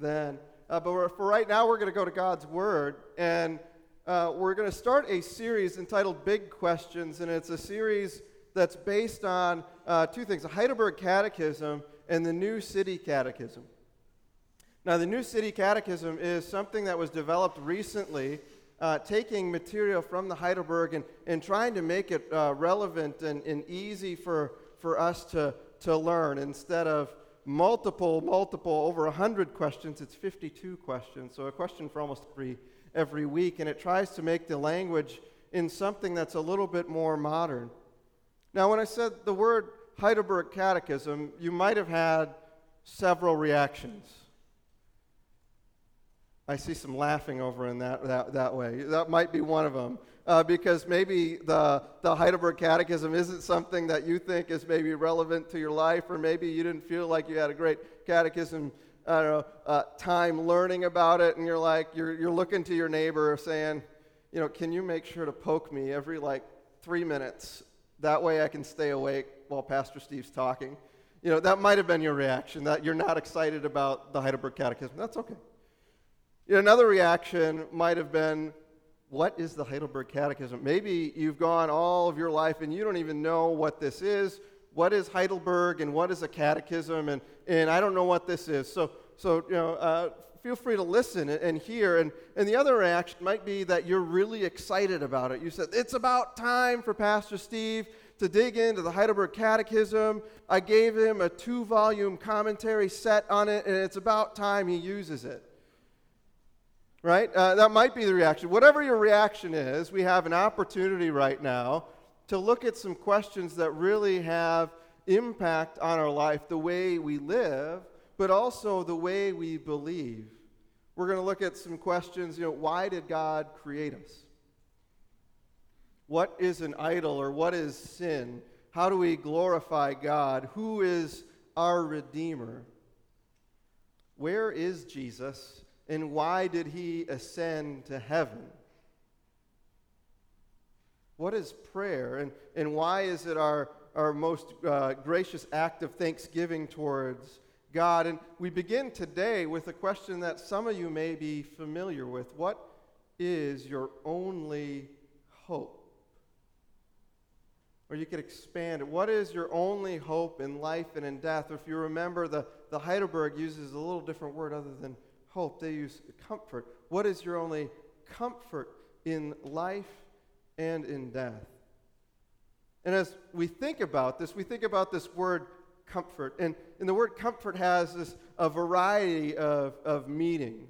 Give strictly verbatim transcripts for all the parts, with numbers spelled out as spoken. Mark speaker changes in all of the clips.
Speaker 1: then. Uh, but we're, for right now, we're going to go to God's Word, and uh, we're going to start a series entitled Big Questions, and it's a series that's based on uh, two things, the Heidelberg Catechism and the New City Catechism. Now, the New City Catechism is something that was developed recently, uh, taking material from the Heidelberg and, and trying to make it uh, relevant and, and easy for, for us to, to learn. Instead of multiple, multiple, over one hundred questions, it's fifty-two questions, so a question for almost every, every week, and it tries to make the language in something that's a little bit more modern. Now, when I said the word Heidelberg Catechism, you might have had several reactions. I see some laughing over in that that, that way. That might be one of them. Uh, because maybe the, the Heidelberg Catechism isn't something that you think is maybe relevant to your life, or maybe you didn't feel like you had a great catechism I don't know, uh, time learning about it, and you're like, you're you're looking to your neighbor saying, you know, can you make sure to poke me every like three minutes? That way I can stay awake while Pastor Steve's talking. You know, that might have been your reaction, that you're not excited about the Heidelberg Catechism. That's okay. You know, another reaction might have been, what is the Heidelberg Catechism? Maybe you've gone all of your life and you don't even know what this is. What is Heidelberg and what is a catechism? And, and I don't know what this is. So, so you know, uh, feel free to listen and, and hear. And, and the other reaction might be that you're really excited about it. You said, it's about time for Pastor Steve to dig into the Heidelberg Catechism. I gave him a two-volume commentary set on it, and it's about time he uses it. Right? Uh, that might be the reaction. Whatever your reaction is, we have an opportunity right now to look at some questions that really have impact on our life, the way we live, but also the way we believe. We're going to look at some questions, you know, why did God create us? What is an idol, or what is sin? How do we glorify God? Who is our Redeemer? Where is Jesus? And why did he ascend to heaven? What is prayer? And, and why is it our, our most uh, gracious act of thanksgiving towards God? And we begin today with a question that some of you may be familiar with. What is your only hope? Or you could expand it. What is your only hope in life and in death? Or if you remember, the, the Heidelberg uses a little different word other than hope. They use comfort. What is your only comfort in life and in death? And as we think about this, we think about this word comfort. And, and the word comfort has this a variety of, of meanings.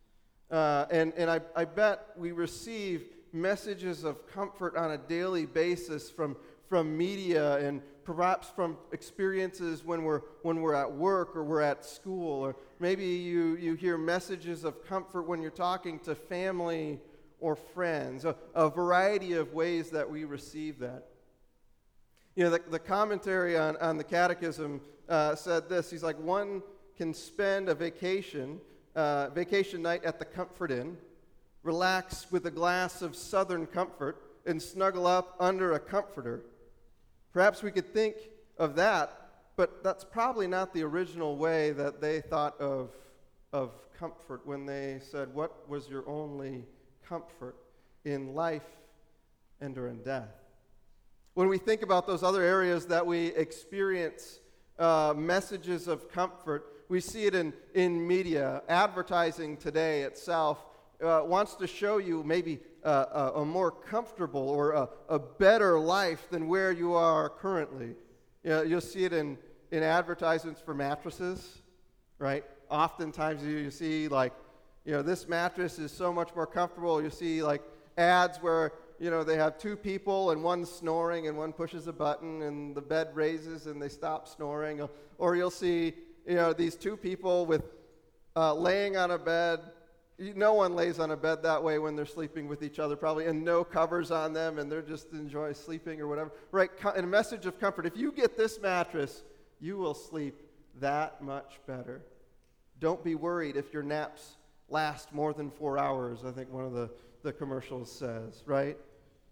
Speaker 1: Uh, and and I, I bet we receive messages of comfort on a daily basis from, from media and perhaps from experiences when we're when we're at work or we're at school, or maybe you, you hear messages of comfort when you're talking to family or friends, a, a variety of ways that we receive that. You know, the, the commentary on, on the Catechism uh, said this. He's like, one can spend a vacation, uh, vacation night at the Comfort Inn, relax with a glass of Southern comfort, and snuggle up under a comforter. Perhaps we could think of that, but that's probably not the original way that they thought of, of comfort when they said, what was your only comfort in life and or in death? When we think about those other areas that we experience uh, messages of comfort, we see it in, in media. Advertising today itself uh, wants to show you maybe Uh, a, a more comfortable or a, a better life than where you are currently. You know, you'll see it in, in advertisements for mattresses, right? Oftentimes you, you see like, you know, this mattress is so much more comfortable. You see like ads where, you know, they have two people and one's snoring and one pushes a button and the bed raises and they stop snoring. Or, or you'll see, you know, these two people with uh, laying on a bed. No one lays on a bed that way when they're sleeping with each other, probably, and no covers on them, and they're just enjoy sleeping or whatever. Right, and a message of comfort. If you get this mattress, you will sleep that much better. Don't be worried if your naps last more than four hours, I think one of the, the commercials says, right?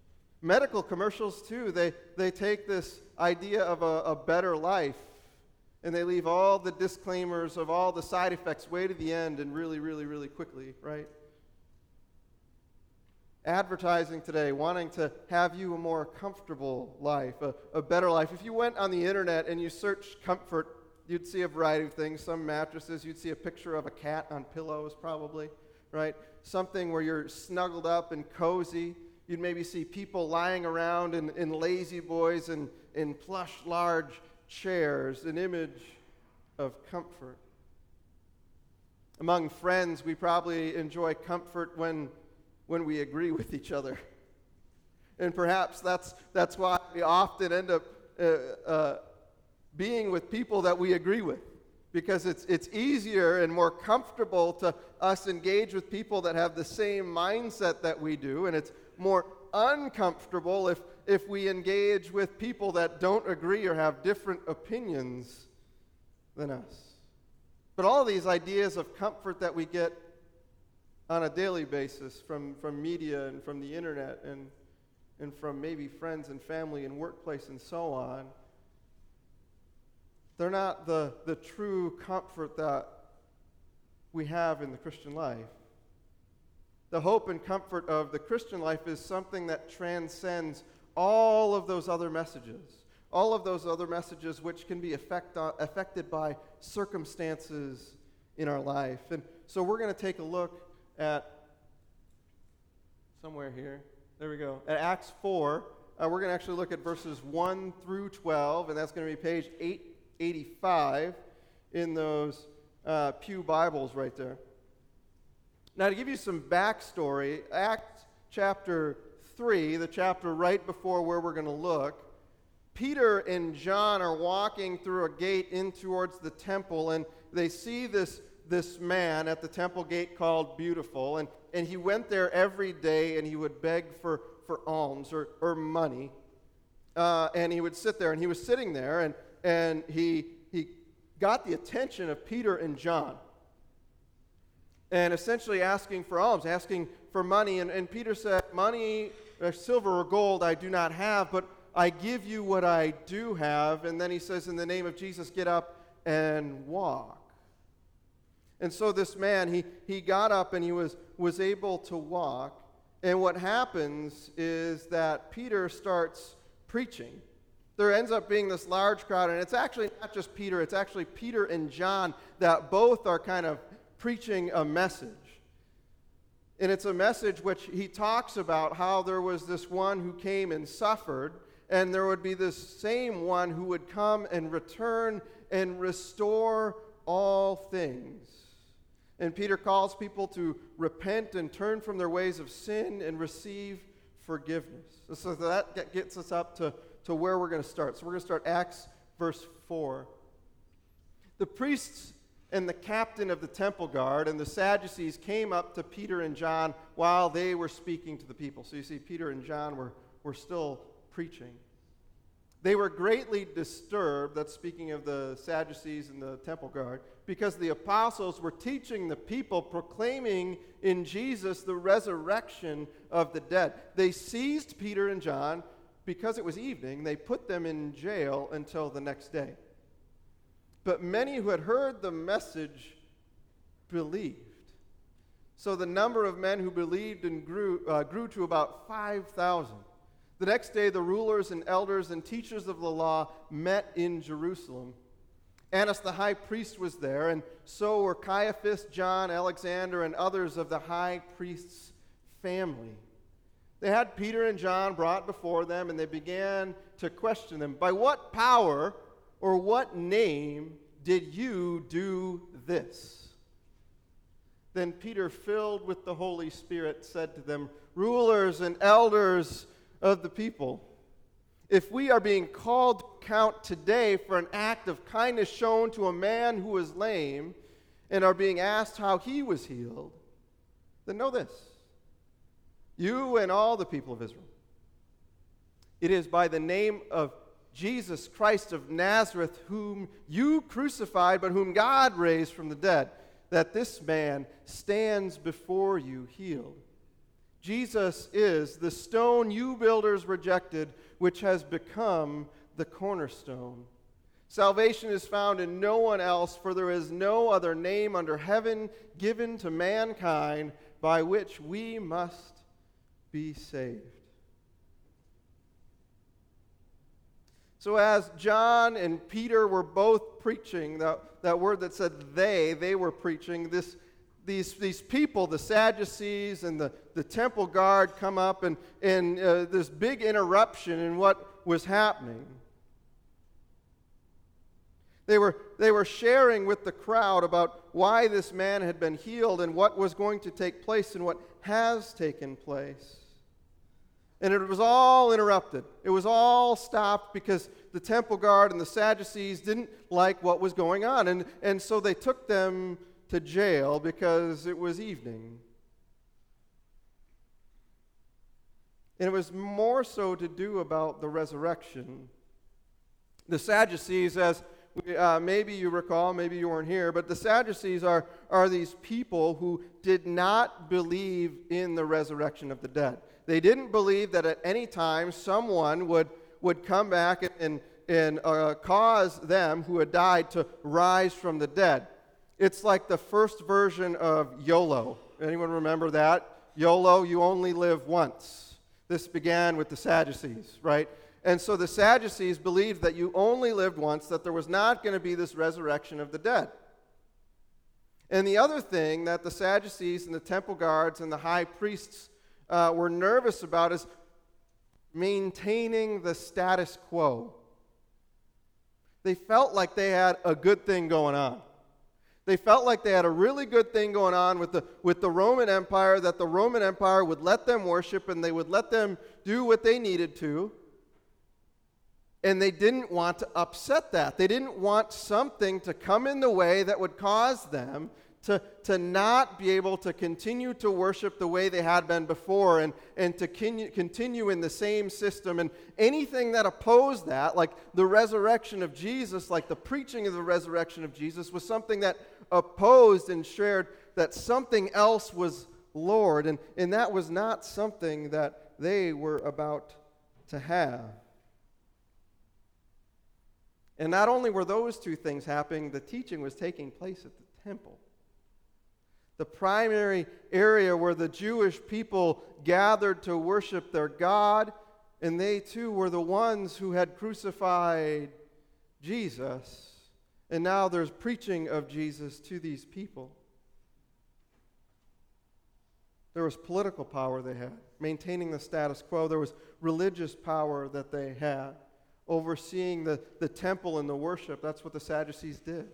Speaker 1: Medical commercials, too, they, they take this idea of a, a better life, And they leave all the disclaimers of all the side effects way to the end and really, really, really quickly, right? Advertising today, wanting to have you a more comfortable life, a, a better life. If you went on the internet and you searched comfort, you'd see a variety of things. Some mattresses, you'd see a picture of a cat on pillows probably, right? Something where you're snuggled up and cozy. You'd maybe see people lying around in, in lazy boys and in plush, large chairs, an image of comfort. Among friends, we probably enjoy comfort when when we agree with each other. And perhaps that's that's why we often end up uh, uh, being with people that we agree with, because it's it's easier and more comfortable to us engage with people that have the same mindset that we do, and it's more uncomfortable if if we engage with people that don't agree or have different opinions than us. But all of these ideas of comfort that we get on a daily basis from, from media and from the internet and, and from maybe friends and family and workplace and so on, they're not the, the true comfort that we have in the Christian life. The hope and comfort of the Christian life is something that transcends all of those other messages, all of those other messages which can be affect, uh, affected by circumstances in our life. And so we're going to take a look at somewhere here, there we go, at Acts four. Uh, we're going to actually look at verses one through twelve, and that's going to be page eight eighty-five in those uh, Pew Bibles right there. Now, to give you some backstory, Acts chapter three, the chapter right before where we're going to look, Peter and John are walking through a gate in towards the temple, and they see this this man at the temple gate called Beautiful, and, and he went there every day, and he would beg for, for alms or, or money, uh, and he would sit there, and he was sitting there, and, and he, he got the attention of Peter and John, and essentially asking for alms, asking for money, and, and Peter said, money, or silver or gold I do not have, but I give you what I do have, and then he says, in the name of Jesus, get up and walk. And so this man, he, he got up and he was, was able to walk. And what happens is that Peter starts preaching. There ends up being this large crowd, and it's actually not just Peter, it's actually Peter and John that both are kind of preaching a message. And it's a message which he talks about how there was this one who came and suffered, and there would be this same one who would come and return and restore all things. And Peter calls people to repent and turn from their ways of sin and receive forgiveness. So that gets us up to, to where we're going to start. So we're going to start Acts verse four. The priests and the captain of the temple guard and the Sadducees came up to Peter and John while they were speaking to the people. So you see, Peter and John were, were still preaching. They were greatly disturbed, that's speaking of the Sadducees and the temple guard, because the apostles were teaching the people, proclaiming in Jesus the resurrection of the dead. They seized Peter and John. Because it was evening, they put them in jail until the next day. But many who had heard the message believed. So the number of men who believed and grew, uh, grew to about five thousand. The next day, the rulers and elders and teachers of the law met in Jerusalem. Annas the high priest was there, and so were Caiaphas, John, Alexander, and others of the high priest's family. They had Peter and John brought before them, and they began to question them. By what power or what name did you do this? Then Peter, filled with the Holy Spirit, said to them, rulers and elders of the people, if we are being called to account today for an act of kindness shown to a man who was lame and are being asked how he was healed, then know this, you and all the people of Israel, it is by the name of Jesus Christ of Nazareth, whom you crucified, but whom God raised from the dead, that this man stands before you healed. Jesus is the stone you builders rejected, which has become the cornerstone. Salvation is found in no one else, for there is no other name under heaven given to mankind by which we must be saved. So as John and Peter were both preaching, that, that word that said they, they were preaching, this, these, these people, the Sadducees and the, the temple guard come up, and, and uh, this big interruption in what was happening. They were, they were sharing with the crowd about why this man had been healed and what was going to take place and what has taken place. And it was all interrupted. It was all stopped because the temple guard and the Sadducees didn't like what was going on. And, and so they took them to jail because it was evening. And it was more so to do about the resurrection. The Sadducees, as Uh, maybe you recall, maybe you weren't here, but the Sadducees are, are these people who did not believe in the resurrection of the dead. They didn't believe that at any time someone would, would come back and, and, and uh, cause them who had died to rise from the dead. It's like the first version of YOLO. Anyone remember that? YOLO, you only live once. This began with the Sadducees, right? And so the Sadducees believed that you only lived once, that there was not going to be this resurrection of the dead. And the other thing that the Sadducees and the temple guards and the high priests uh, were nervous about is maintaining the status quo. They felt like they had a good thing going on. They felt like they had a really good thing going on with the, with the Roman Empire, that the Roman Empire would let them worship and they would let them do what they needed to. And they didn't want to upset that. They didn't want something to come in the way that would cause them to, to not be able to continue to worship the way they had been before and, and to con- continue in the same system. And anything that opposed that, like the resurrection of Jesus, like the preaching of the resurrection of Jesus, was something that opposed and shared that something else was Lord. And, and that was not something that they were about to have. And not only were those two things happening, the teaching was taking place at the temple. The primary area where the Jewish people gathered to worship their God, and they too were the ones who had crucified Jesus. And now there's preaching of Jesus to these people. There was political power they had, maintaining the status quo. There was religious power that they had, overseeing the, the temple and the worship. That's what the Sadducees did.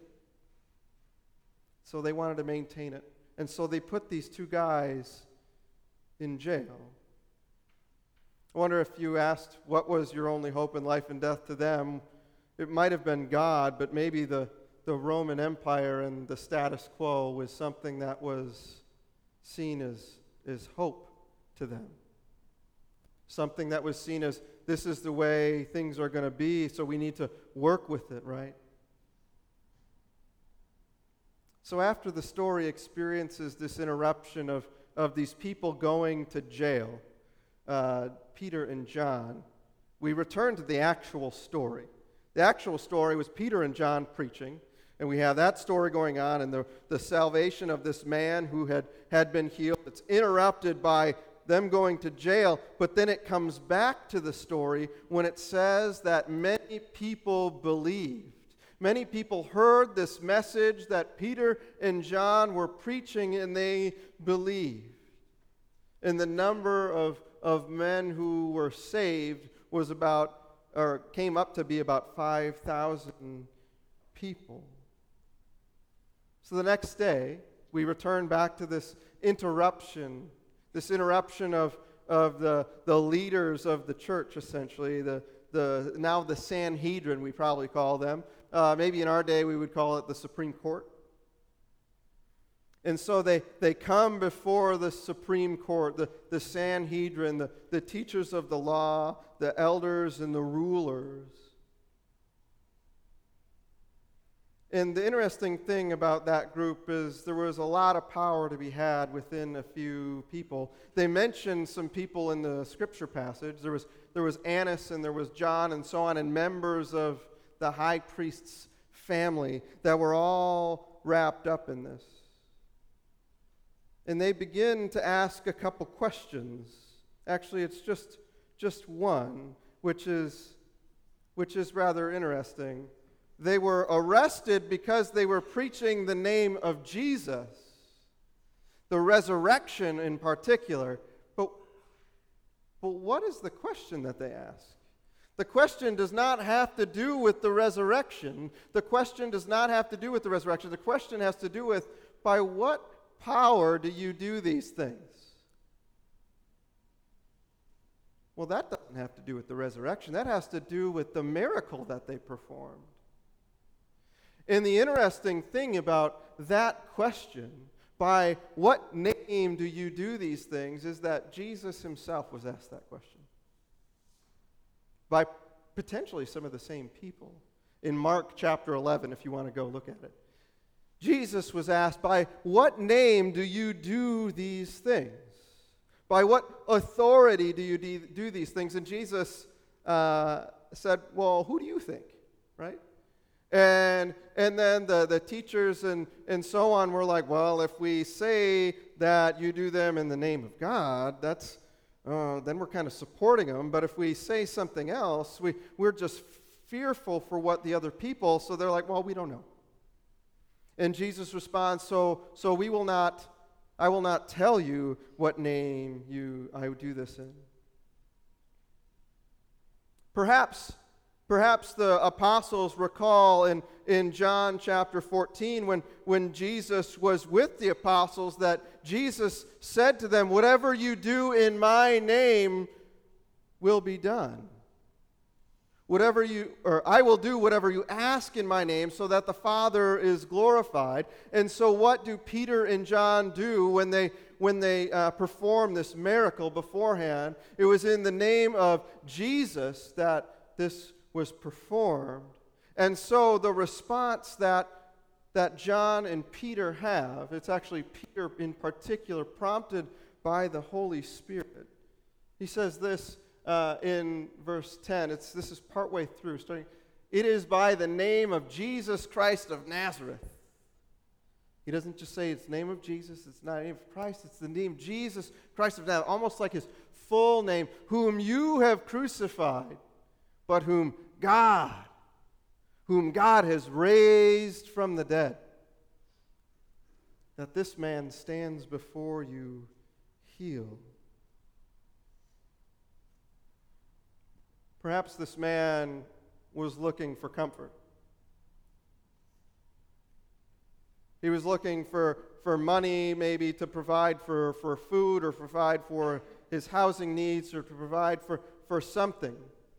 Speaker 1: So they wanted to maintain it. And so they put these two guys in jail. I wonder if you asked what was your only hope in life and death to them, it might have been God, but maybe the, the Roman Empire and the status quo was something that was seen as, as hope to them. Something that was seen as, this is the way things are going to be, so we need to work with it, right? So after the story experiences this interruption of, of these people going to jail, uh, Peter and John, we return to the actual story. The actual story was Peter and John preaching, and we have that story going on, and the, the salvation of this man who had, had been healed. It's interrupted by them going to jail, but then it comes back to the story when it says that many people believed. Many people heard this message that Peter and John were preaching, and they believed. And the number of, of men who were saved was about, or came up to be about five thousand people. So the next day, we return back to this interruption, this interruption of, of the, the leaders of the church, essentially, the, the now the Sanhedrin, we probably call them. Uh, maybe in our day we would call it the Supreme Court. And so they, they come before the Supreme Court, the, the Sanhedrin, the, the teachers of the law, the elders, and the rulers. And the interesting thing about that group is there was a lot of power to be had within a few people. They mentioned some people in the scripture passage. There was, there was Annas and there was John and so on, and members of the high priest's family that were all wrapped up in this. And they begin to ask a couple questions. Actually, it's just, just one, which is, which is rather interesting. They were arrested because they were preaching the name of Jesus, the resurrection in particular. But, but what is the question that they ask? The question does not have to do with the resurrection. The question does not have to do with the resurrection. The question has to do with, by what power do you do these things? Well, that doesn't have to do with the resurrection. That has to do with the miracle that they performed. And the interesting thing about that question, by what name do you do these things, is that Jesus himself was asked that question by potentially some of the same people. In Mark chapter eleven, if you want to go look at it, Jesus was asked, by what name do you do these things? By what authority do you do these things? And Jesus uh, said, well, who do you think, right? And and then the, the teachers and, and so on were like, well, if we say that you do them in the name of God, that's uh, then we're kind of supporting them. But if we say something else, we, we're just fearful for what the other people, so they're like, well, we don't know. And Jesus responds, so so we will not, I will not tell you what name you I would do this in. Perhaps, perhaps the apostles recall in, in John chapter fourteen when, when Jesus was with the apostles that Jesus said to them, whatever you do in my name will be done. Whatever you, or I will do whatever you ask in my name so that the Father is glorified. And so what do Peter and John do when they when they uh, perform this miracle beforehand? It was in the name of Jesus that this was performed. And so the response that that John and Peter have, it's actually Peter in particular, prompted by the Holy Spirit. He says this, Uh, in verse ten, it's this is partway through, starting, it is by the name of Jesus Christ of Nazareth. He doesn't just say it's the name of Jesus, it's not the name of Christ, it's the name Jesus Christ of Nazareth, almost like his full name, whom you have crucified, but whom God, whom God has raised from the dead, that this man stands before you healed. Perhaps this man was looking for comfort. He was looking for, for money, maybe to provide for, for food or provide for his housing needs or to provide for, for something.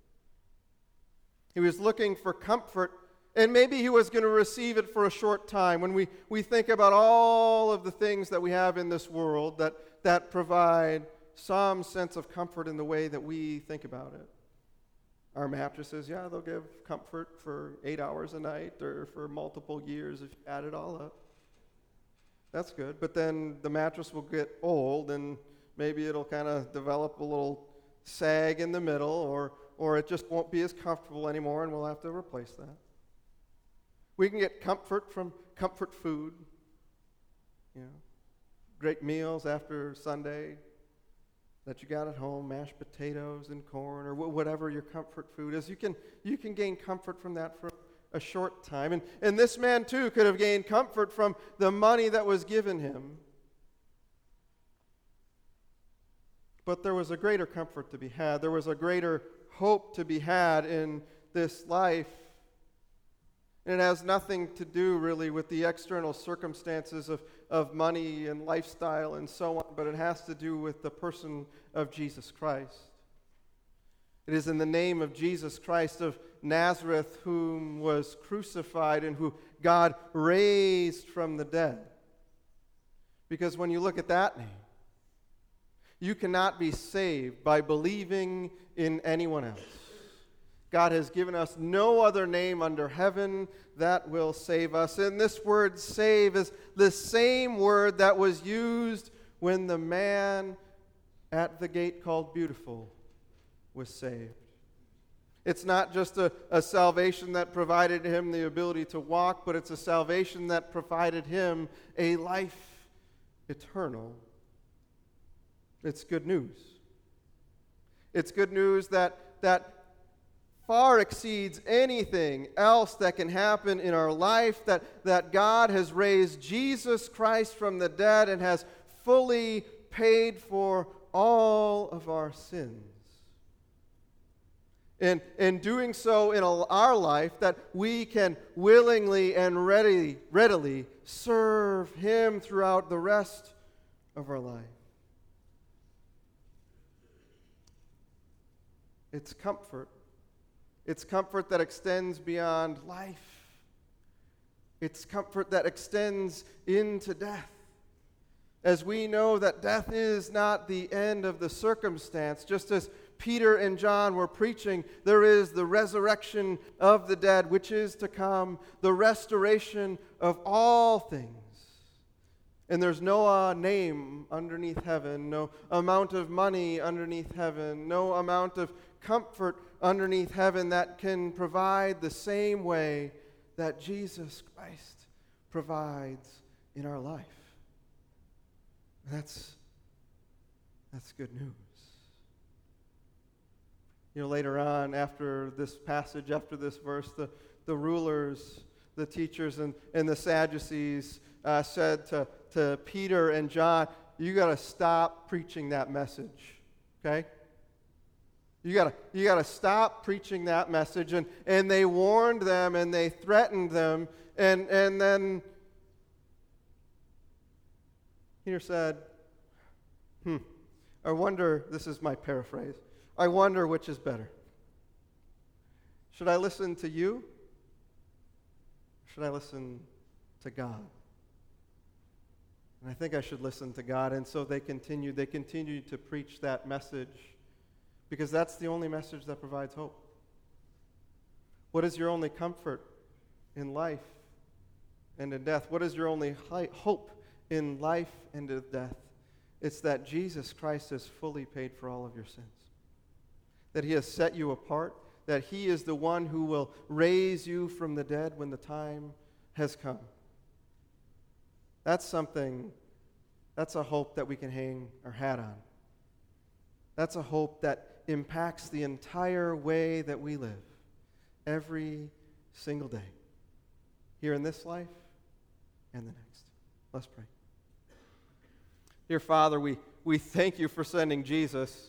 Speaker 1: He was looking for comfort, and maybe he was going to receive it for a short time. When we, we think about all of the things that we have in this world that, that provide some sense of comfort in the way that we think about it. Our mattresses, yeah, they'll give comfort for eight hours a night or for multiple years if you add it all up. That's good. But then the mattress will get old and maybe it'll kind of develop a little sag in the middle, or, or it just won't be as comfortable anymore and we'll have to replace that. We can get comfort from comfort food. You know, great meals after Sunday that you got at home, mashed potatoes and corn, or whatever your comfort food is. You can you can gain comfort from that for a short time. And, and this man, too, could have gained comfort from the money that was given him. But there was a greater comfort to be had. There was a greater hope to be had in this life. And it has nothing to do, really, with the external circumstances of, of money and lifestyle and so on, but it has to do with the person of Jesus Christ. It is in the name of Jesus Christ of Nazareth, whom was crucified and who God raised from the dead. Because when you look at that name, you cannot be saved by believing in anyone else. God has given us no other name under heaven that will save us. And this word save is the same word that was used when the man at the gate called Beautiful was saved. It's not just a, a salvation that provided him the ability to walk, but it's a salvation that provided him a life eternal. It's good news. It's good news that, that far exceeds anything else that can happen in our life, that, that God has raised Jesus Christ from the dead and has fully paid for all of our sins. And in doing so in our life, that we can willingly and ready, readily serve him throughout the rest of our life. It's comfort. It's comfort that extends beyond life. It's comfort that extends into death. As we know that death is not the end of the circumstance, just as Peter and John were preaching, there is the resurrection of the dead, which is to come, the restoration of all things. And there's no uh, name underneath heaven, no amount of money underneath heaven, no amount of comfort underneath heaven that can provide the same way that Jesus Christ provides in our life. That's, that's good news. You know, later on, after this passage, after this verse, the, the rulers, the teachers, and, and the Sadducees uh, said to, to Peter and John, you got to stop preaching that message, okay? You got to you got to stop preaching that message. And, and they warned them and they threatened them. And, and then Peter said, hmm, I wonder, this is my paraphrase, I wonder which is better. Should I listen to you? Or should I listen to God? And I think I should listen to God. And so they continued, they continued to preach that message, because that's the only message that provides hope. What is your only comfort in life and in death? What is your only hi- hope in life and in death? It's that Jesus Christ has fully paid for all of your sins. That he has set you apart. That he is the one who will raise you from the dead when the time has come. That's something, that's a hope that we can hang our hat on. That's a hope that impacts the entire way that we live every single day, here in this life and the next. Let's pray. Dear Father, we, we thank you for sending Jesus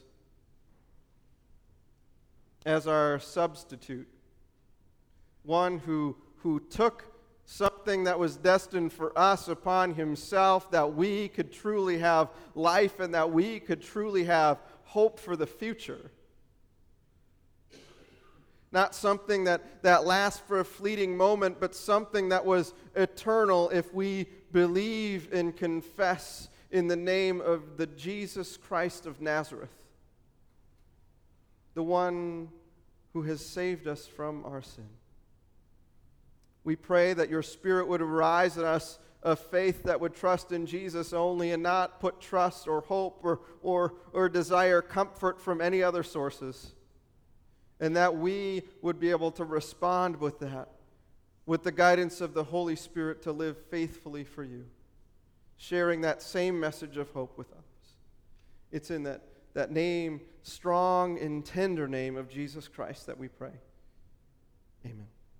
Speaker 1: as our substitute, one who, who took something that was destined for us upon himself, that we could truly have life and that we could truly have hope for the future. Not something that, that lasts for a fleeting moment, but something that was eternal if we believe and confess in the name of the Jesus Christ of Nazareth, the one who has saved us from our sin. We pray that your Spirit would arise in us a faith that would trust in Jesus only and not put trust or hope or, or, or desire comfort from any other sources. And that we would be able to respond with that, with the guidance of the Holy Spirit to live faithfully for you, sharing that same message of hope with others. It's in that, that name, strong and tender name of Jesus Christ that we pray. Amen.